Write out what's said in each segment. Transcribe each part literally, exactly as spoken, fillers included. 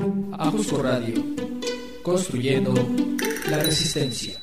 Ajusco Radio, construyendo la resistencia.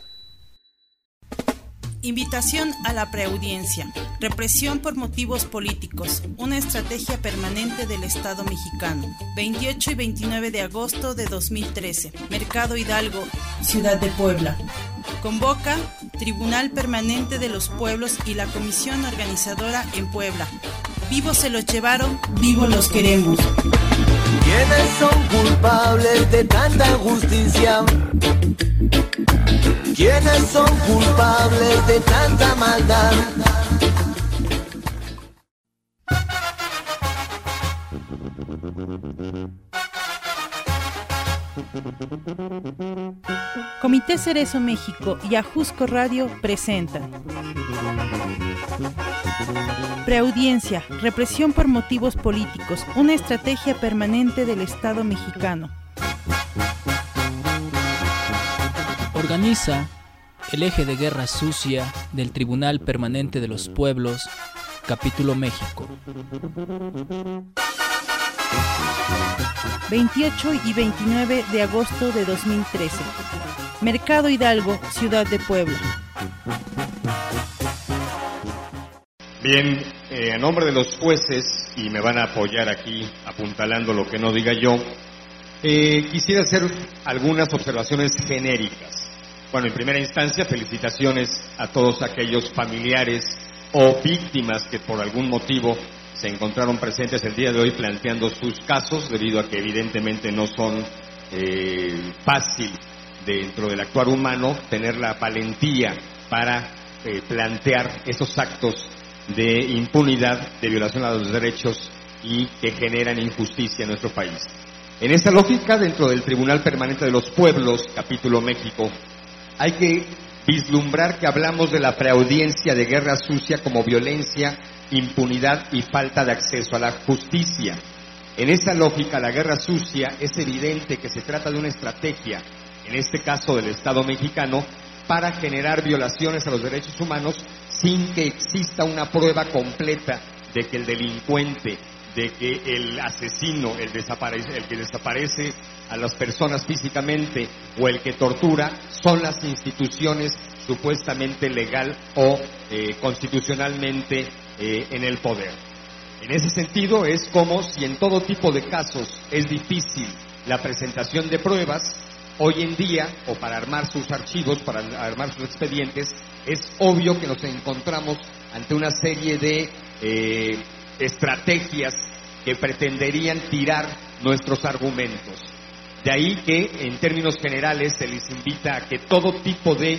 Invitación a la preaudiencia. Represión por motivos políticos. Una estrategia permanente del Estado mexicano. veintiocho y veintinueve de agosto de dos mil trece. Mercado Hidalgo, Ciudad de Puebla. Convoca Tribunal Permanente de los Pueblos y la Comisión Organizadora en Puebla. Vivos se los llevaron, vivos los queremos. ¿Quiénes son culpables de tanta injusticia? ¿Quiénes son culpables de tanta maldad? Comité Cerezo México y Ajusco Radio presentan Preaudiencia, represión por motivos políticos, una estrategia permanente del Estado mexicano. Organiza el eje de guerra sucia del Tribunal Permanente de los Pueblos, Capítulo México. veintiocho y veintinueve de agosto de dos mil trece. Mercado Hidalgo, Ciudad de Puebla. Bien, eh, a nombre de los jueces, y me van a apoyar aquí apuntalando lo que no diga yo, eh, quisiera hacer algunas observaciones genéricas. Bueno, en primera instancia, felicitaciones a todos aquellos familiares o víctimas que por algún motivo se encontraron presentes el día de hoy planteando sus casos, debido a que evidentemente no son eh, fácil dentro del actuar humano tener la valentía para eh, plantear esos actos de impunidad, de violación a los derechos y que generan injusticia en nuestro país. En esa lógica, dentro del Tribunal Permanente de los Pueblos, Capítulo México, hay que vislumbrar que hablamos de la preaudiencia de guerra sucia como violencia, impunidad y falta de acceso a la justicia. En esa lógica, la guerra sucia es evidente que se trata de una estrategia, en este caso del Estado mexicano, para generar violaciones a los derechos humanos sin que exista una prueba completa de que el delincuente, de que el asesino, el, desaparece, el que desaparece a las personas físicamente o el que tortura son las instituciones supuestamente legal o eh, constitucionalmente eh, en el poder. En ese sentido, es como si en todo tipo de casos es difícil la presentación de pruebas. Hoy en día, o para armar sus archivos, para armar sus expedientes, es obvio que nos encontramos ante una serie de eh, estrategias que pretenderían tirar nuestros argumentos. De ahí que, en términos generales, se les invita a que todo tipo de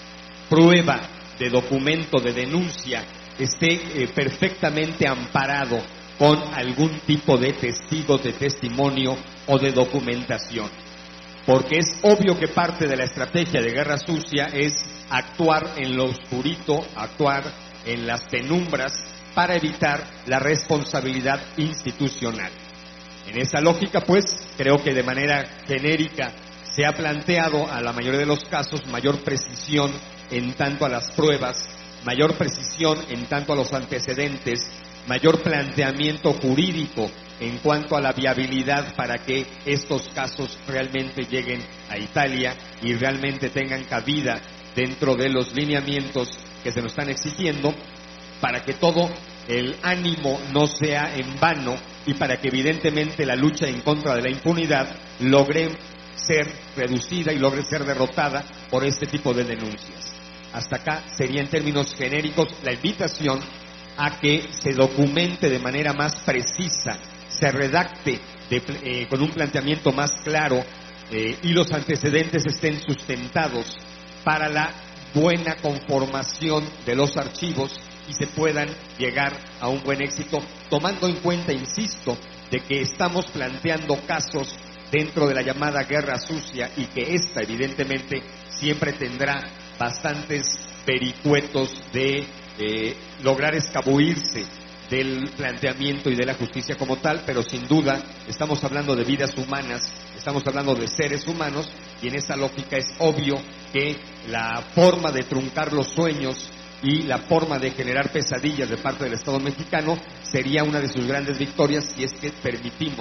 prueba, de documento, de denuncia, esté eh, perfectamente amparado con algún tipo de testigo, de testimonio o de documentación. Porque es obvio que parte de la estrategia de guerra sucia es actuar en lo oscurito, actuar en las penumbras para evitar la responsabilidad institucional. En esa lógica, pues, creo que de manera genérica se ha planteado a la mayoría de los casos mayor precisión en tanto a las pruebas, mayor precisión en tanto a los antecedentes, mayor planteamiento jurídico en cuanto a la viabilidad para que estos casos realmente lleguen a Italia y realmente tengan cabida dentro de los lineamientos que se nos están exigiendo, para que todo el ánimo no sea en vano y para que evidentemente la lucha en contra de la impunidad logre ser reducida y logre ser derrotada por este tipo de denuncias. Hasta acá sería en términos genéricos la invitación a que se documente de manera más precisa, se redacte de, eh, con un planteamiento más claro eh, y los antecedentes estén sustentados para la buena conformación de los archivos y se puedan llegar a un buen éxito, tomando en cuenta, insisto, de que estamos planteando casos dentro de la llamada guerra sucia y que esta evidentemente siempre tendrá bastantes vericuetos de eh, lograr escabullirse del planteamiento y de la justicia como tal, pero sin duda estamos hablando de vidas humanas, estamos hablando de seres humanos, y en esa lógica es obvio que la forma de truncar los sueños y la forma de generar pesadillas de parte del Estado mexicano sería una de sus grandes victorias si es que permitimos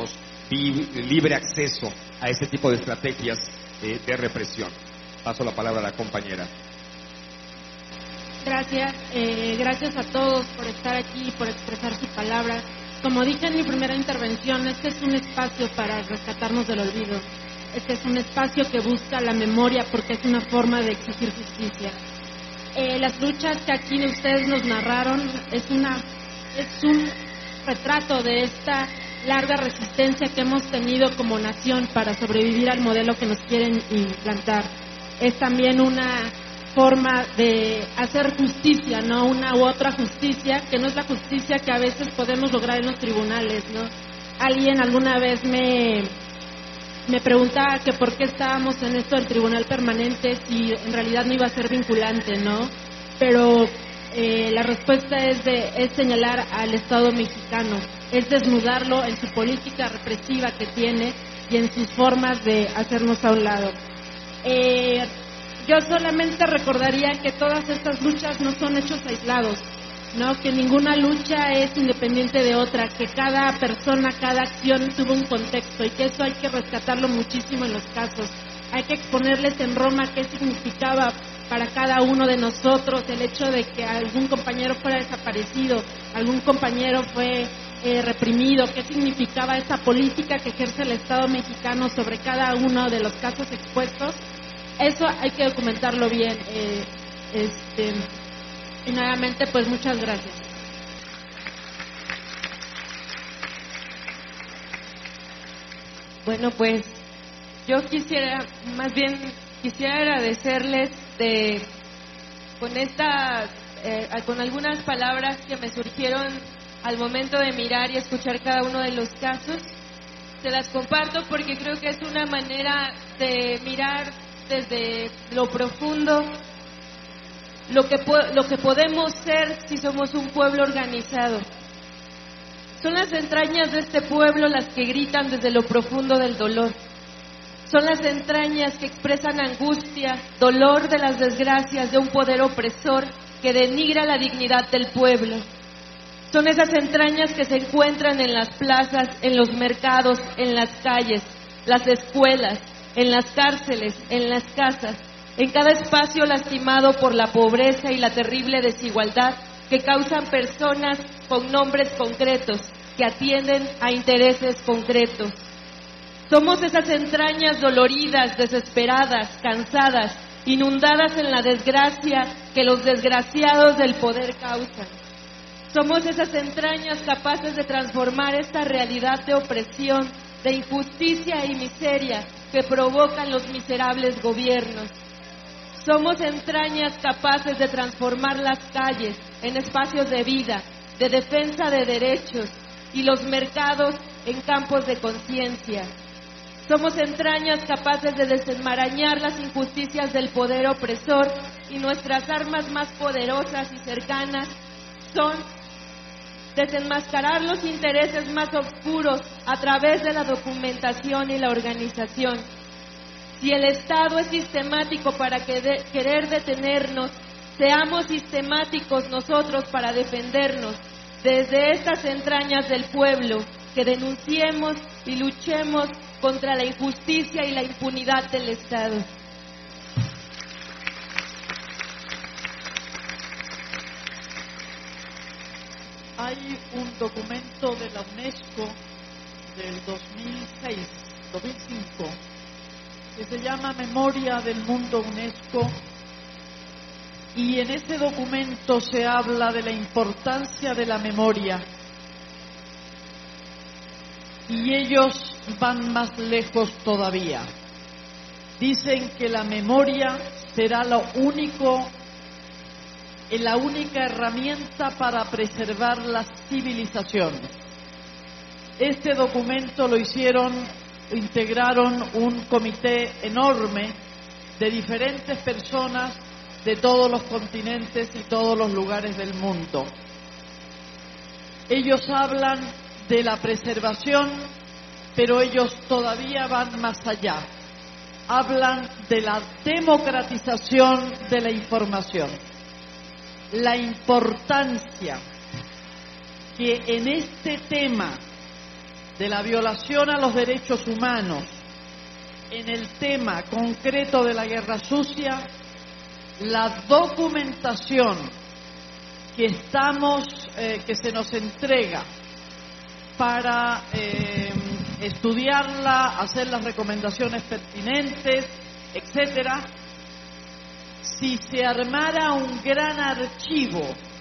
libre acceso a ese tipo de estrategias eh, de represión. Paso la palabra a la compañera. Gracias, eh, gracias a todos por estar aquí y por expresar su palabra. Como dije en mi primera intervención, este es un espacio para rescatarnos del olvido. Este es un espacio que busca la memoria porque es una forma de exigir justicia. Eh, las luchas que aquí ustedes nos narraron es, una, es un retrato de esta larga resistencia que hemos tenido como nación para sobrevivir al modelo que nos quieren implantar. Es también una forma de hacer justicia, ¿no? Una u otra justicia, que no es la justicia que a veces podemos lograr en los tribunales, ¿no? Alguien alguna vez me, me preguntaba que por qué estábamos en esto del tribunal permanente si en realidad no iba a ser vinculante, ¿no? Pero eh, la respuesta es, de, es señalar al Estado mexicano, es desnudarlo en su política represiva que tiene y en sus formas de hacernos a un lado. Eh, Yo solamente recordaría que todas estas luchas no son hechos aislados, ¿no? Que ninguna lucha es independiente de otra, que cada persona, cada acción tuvo un contexto y que eso hay que rescatarlo muchísimo en los casos. Hay que exponerles en Roma qué significaba para cada uno de nosotros el hecho de que algún compañero fuera desaparecido, algún compañero fue eh, reprimido, qué significaba esa política que ejerce el Estado mexicano sobre cada uno de los casos expuestos. Eso hay que documentarlo bien. Eh, este, y nuevamente, pues muchas gracias. Bueno, pues yo quisiera, más bien quisiera agradecerles de, con estas, eh, con algunas palabras que me surgieron al momento de mirar y escuchar cada uno de los casos. Se las comparto porque creo que es una manera de mirar desde lo profundo lo que po- lo que podemos ser si somos un pueblo organizado. Son las entrañas de este pueblo las que gritan desde lo profundo del dolor. Son las entrañas que expresan angustia, dolor de las desgracias de un poder opresor que denigra la dignidad del pueblo. Son esas entrañas que se encuentran en las plazas, en los mercados, en las calles, las escuelas, en las cárceles, en las casas, en cada espacio lastimado por la pobreza y la terrible desigualdad que causan personas con nombres concretos, que atienden a intereses concretos. Somos esas entrañas doloridas, desesperadas, cansadas, inundadas en la desgracia que los desgraciados del poder causan. Somos esas entrañas capaces de transformar esta realidad de opresión, de injusticia y miseria que provocan los miserables gobiernos. Somos entrañas capaces de transformar las calles en espacios de vida, de defensa de derechos y los mercados en campos de conciencia. Somos entrañas capaces de desenmarañar las injusticias del poder opresor y nuestras armas más poderosas y cercanas son desenmascarar los intereses más oscuros a través de la documentación y la organización. Si el Estado es sistemático para que de, querer detenernos, seamos sistemáticos nosotros para defendernos desde estas entrañas del pueblo, que denunciemos y luchemos contra la injusticia y la impunidad del Estado. Hay un documento de la UNESCO del dos mil seis, dos mil cinco, que se llama Memoria del Mundo UNESCO, y en ese documento se habla de la importancia de la memoria, y ellos van más lejos todavía. Dicen que la memoria será lo único, la única herramienta para preservar las civilizaciones. Este documento lo hicieron, integraron un comité enorme de diferentes personas de todos los continentes y todos los lugares del mundo. Ellos hablan de la preservación, pero ellos todavía van más allá. Hablan de la democratización de la información. La importancia que en este tema de la violación a los derechos humanos en el tema concreto de la guerra sucia, la documentación que estamos, eh, que se nos entrega para eh, estudiarla, hacer las recomendaciones pertinentes, etcétera. Si se armara un gran archivo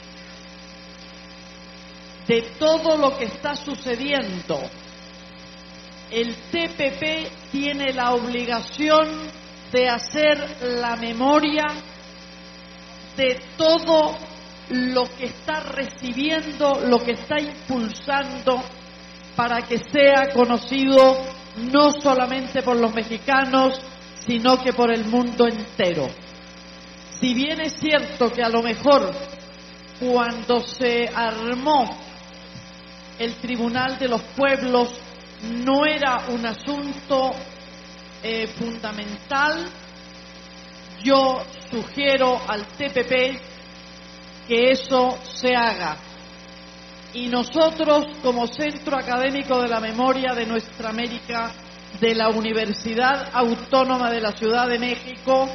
de todo lo que está sucediendo, el T P P tiene la obligación de hacer la memoria de todo lo que está recibiendo, lo que está impulsando para que sea conocido no solamente por los mexicanos, sino que por el mundo entero. Si bien es cierto que a lo mejor cuando se armó el Tribunal de los Pueblos no era un asunto eh, fundamental, yo sugiero al T P P que eso se haga. Y nosotros, como Centro Académico de la Memoria de Nuestra América, de la Universidad Autónoma de la Ciudad de México,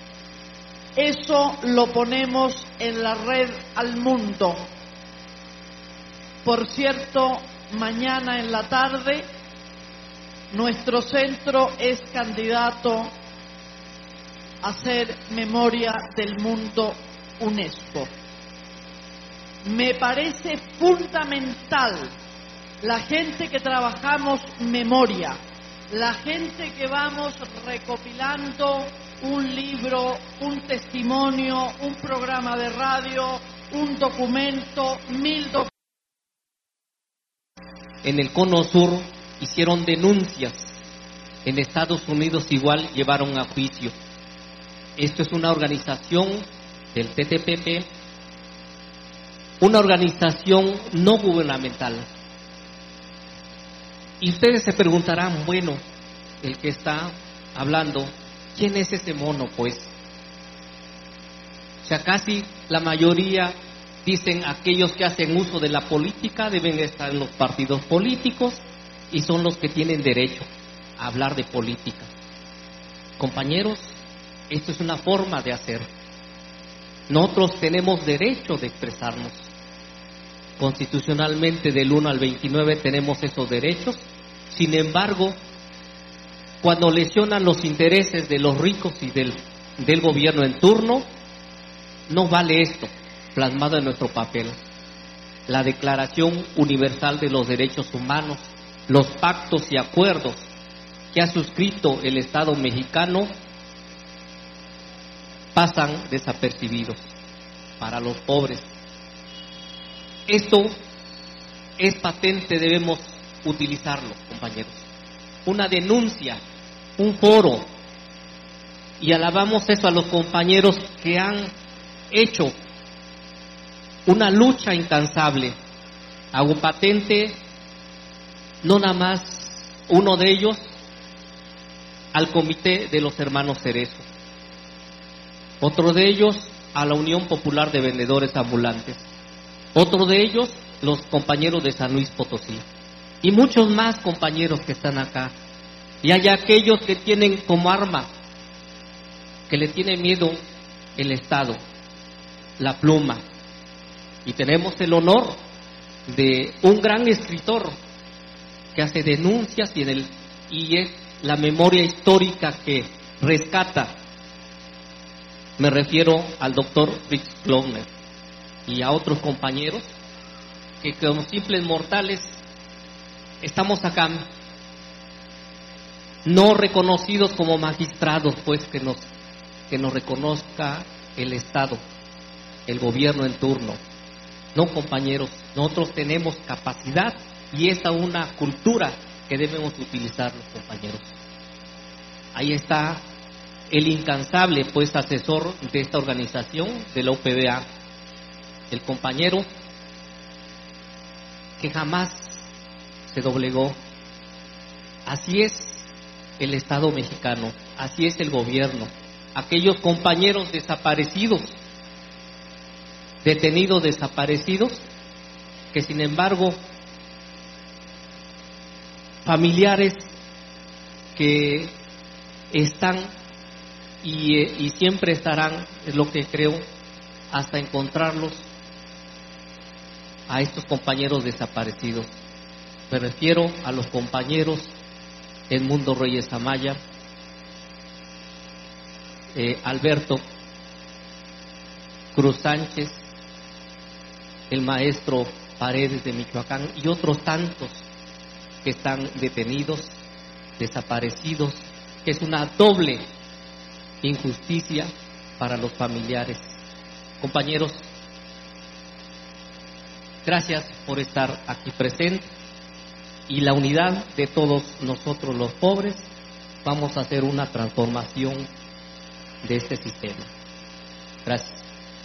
eso lo ponemos en la red al mundo. Por cierto, mañana en la tarde, nuestro centro es candidato a ser Memoria del Mundo UNESCO. Me parece fundamental la gente que trabajamos memoria, la gente que vamos recopilando un libro, un testimonio, un programa de radio, un documento, mil documentos. En el Cono Sur hicieron denuncias, en Estados Unidos igual llevaron a juicio. Esto es una organización del T T P P, una organización no gubernamental. Y ustedes se preguntarán, bueno, el que está hablando, ¿quién es ese mono, pues? O sea, casi la mayoría dicen aquellos que hacen uso de la política deben estar en los partidos políticos y son los que tienen derecho a hablar de política. Compañeros, esto es una forma de hacer. Nosotros tenemos derecho de expresarnos. Constitucionalmente del uno al veintinueve tenemos esos derechos. Sin embargo, cuando lesionan los intereses de los ricos y del, del gobierno en turno, no vale esto plasmado en nuestro papel. La Declaración Universal de los Derechos Humanos, los pactos y acuerdos que ha suscrito el Estado mexicano pasan desapercibidos para los pobres. Esto es patente, debemos utilizarlo, compañeros. Una denuncia, un foro, y alabamos eso a los compañeros que han hecho una lucha incansable. Hago patente, no nada más uno de ellos, al Comité de los Hermanos Cerezo, otro de ellos a la Unión Popular de Vendedores Ambulantes, otro de ellos los compañeros de San Luis Potosí, y muchos más compañeros que están acá. Y hay aquellos que tienen como arma, que le tiene miedo el Estado, la pluma. Y tenemos el honor de un gran escritor que hace denuncias y, en el, y es la memoria histórica que rescata. Me refiero al doctor Fritz Klöckner y a otros compañeros que como simples mortales estamos acá, no reconocidos como magistrados, pues que nos, que nos reconozca el Estado, el gobierno en turno. No, compañeros, nosotros tenemos capacidad y esta es una cultura que debemos utilizar los compañeros. Ahí está el incansable, pues, asesor de esta organización, de la U P B A, el compañero que jamás se doblegó. Así es el Estado mexicano, así es el gobierno. Aquellos compañeros desaparecidos, detenidos desaparecidos, que sin embargo familiares que están y, eh, y siempre estarán, es lo que creo, hasta encontrarlos, a estos compañeros desaparecidos. Me refiero a los compañeros Edmundo Reyes Amaya, eh, Alberto Cruz Sánchez, el maestro Paredes de Michoacán y otros tantos que están detenidos, desaparecidos, que es una doble injusticia para los familiares. Compañeros, gracias por estar aquí presentes, y la unidad de todos nosotros los pobres vamos a hacer una transformación de este sistema. Gracias.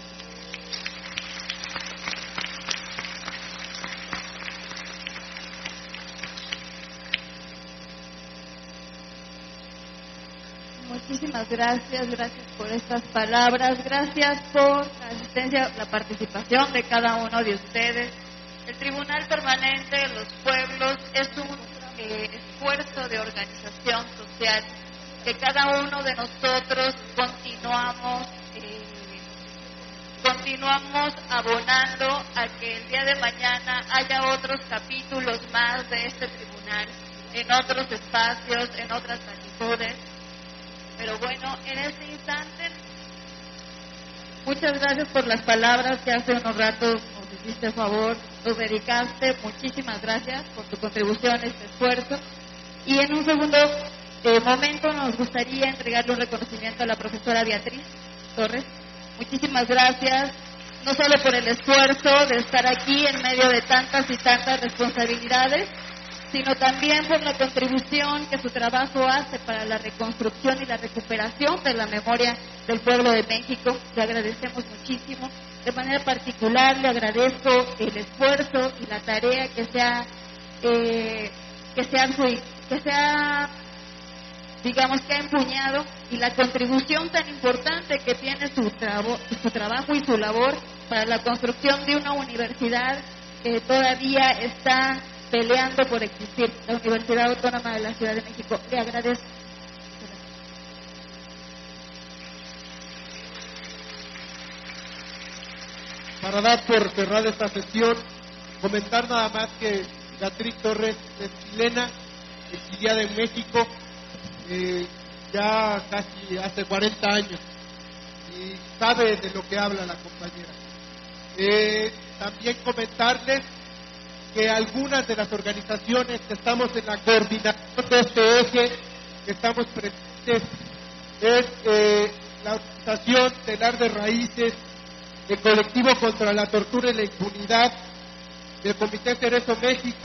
Muchísimas gracias, gracias por estas palabras, gracias por la asistencia, la participación de cada uno de ustedes. El Tribunal Permanente de los Pueblos es un eh, esfuerzo de organización social que cada uno de nosotros continuamos eh, continuamos abonando a que el día de mañana haya otros capítulos más de este tribunal en otros espacios, en otras latitudes. Pero bueno, en este instante, muchas gracias por las palabras que hace unos ratos nos hiciste a favor, nos dedicaste. Muchísimas gracias por tu contribución a este esfuerzo. Y en un segundo eh, momento nos gustaría entregarle un reconocimiento a la profesora Beatriz Torres. Muchísimas gracias, no solo por el esfuerzo de estar aquí en medio de tantas y tantas responsabilidades, sino también por la contribución que su trabajo hace para la reconstrucción y la recuperación de la memoria del pueblo de México. Le agradecemos muchísimo. De manera particular le agradezco el esfuerzo y la tarea que se ha, eh, que se ha, que se ha, digamos, que ha empuñado, y la contribución tan importante que tiene su, trabo, su trabajo y su labor para la construcción de una universidad que todavía está peleando por existir, la Universidad Autónoma de la Ciudad de México. Le agradezco. Para dar por cerrada esta sesión, comentar nada más que Beatriz Torres es chilena, exiliada en México, eh, ya casi hace cuarenta años, y sabe de lo que habla la compañera. Eh, también comentarles que algunas de las organizaciones que estamos en la coordinación de este eje, que estamos presentes, es eh, la Organización Telar de Raíces, el Colectivo contra la Tortura y la Impunidad, el Comité Cerezo México,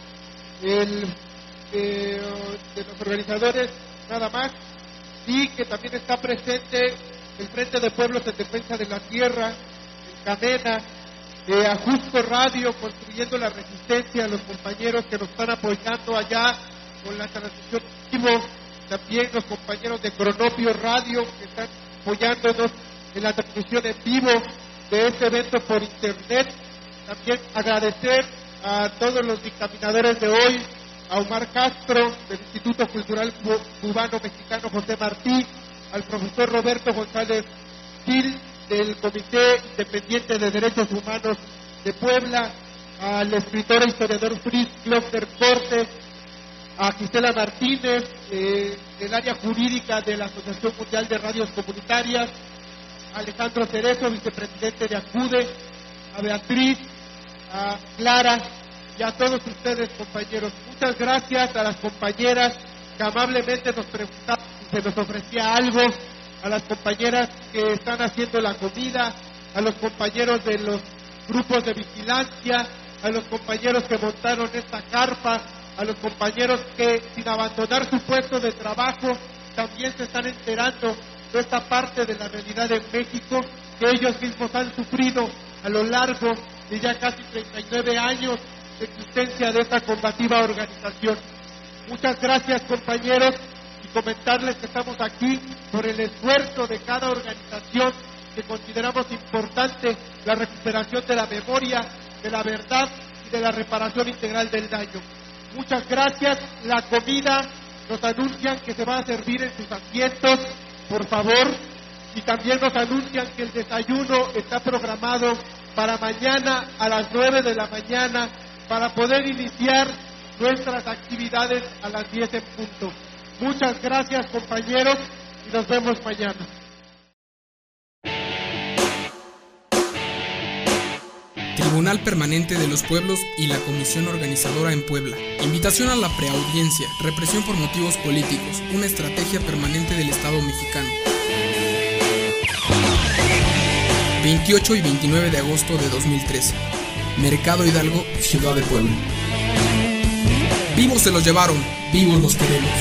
el eh, de los organizadores nada más, y que también está presente el Frente de Pueblos en Defensa de la Tierra, el Cadena, Eh, Ajusco Radio, Construyendo la Resistencia, los compañeros que nos están apoyando allá con la transmisión en vivo, también los compañeros de Cronopio Radio que están apoyándonos en la transmisión en vivo de este evento por internet. También agradecer a todos los dictaminadores de hoy, a Omar Castro del Instituto Cultural Cubano Mexicano José Martí, al profesor Roberto González Gil del Comité Independiente de Derechos Humanos de Puebla, al escritor e historiador Fritz Klopfer Cortes, a Gisela Martínez, eh, del área jurídica de la Asociación Mundial de Radios Comunitarias, a Alejandro Cerezo, vicepresidente de ACUDE, a Beatriz, a Clara y a todos ustedes, compañeros. Muchas gracias a las compañeras que amablemente nos preguntaban si se nos ofrecía algo, a las compañeras que están haciendo la comida, a los compañeros de los grupos de vigilancia, a los compañeros que montaron esta carpa, a los compañeros que sin abandonar su puesto de trabajo también se están enterando de esta parte de la realidad en México que ellos mismos han sufrido a lo largo de ya casi treinta y nueve años de existencia de esta combativa organización. Muchas gracias, compañeros, y comentarles que estamos aquí por el esfuerzo de cada organización que consideramos importante la recuperación de la memoria, de la verdad y de la reparación integral del daño. Muchas gracias. La comida nos anuncian que se va a servir en sus asientos, por favor. Y también nos anuncian que el desayuno está programado para mañana a las nueve de la mañana para poder iniciar nuestras actividades a las diez en punto. Muchas gracias, compañeros, y nos vemos mañana. Tribunal Permanente de los Pueblos y la Comisión Organizadora en Puebla. Invitación a la preaudiencia. Represión por motivos políticos. Una estrategia permanente del Estado mexicano. veintiocho y veintinueve de agosto de dos mil trece. Mercado Hidalgo, Ciudad de Puebla. Vivos se los llevaron, vivos los queremos.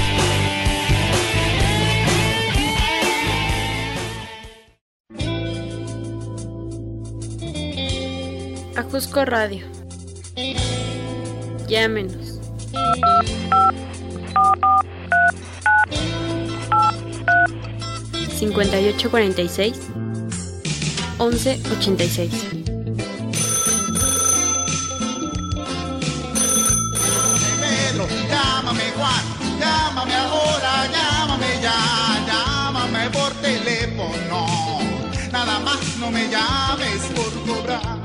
Ajusco Radio. Llámenos. cincuenta y ocho cuarenta y seis, once ochenta y seis. Pedro, llámame Juan, llámame ahora, llámame ya, llámame por teléfono. Nada más no me llames por cobrar.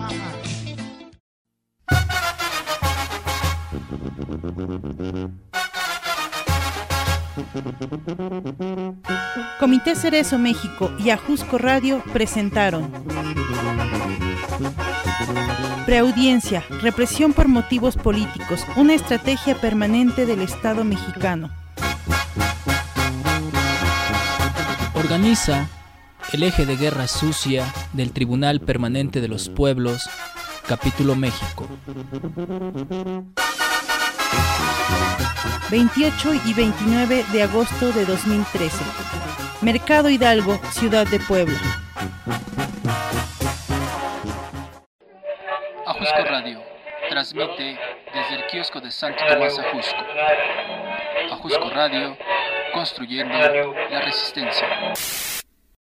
Comité Cerezo México y Ajusco Radio presentaron Preaudiencia, represión por motivos políticos, una estrategia permanente del Estado mexicano. Organiza el eje de guerra sucia del Tribunal Permanente de los Pueblos, Capítulo México. veintiocho y veintinueve de agosto de dos mil trece. Mercado Hidalgo, Ciudad de Puebla. Ajusco Radio transmite desde el kiosco de Santo Tomás Ajusco. Ajusco Radio, construyendo la resistencia.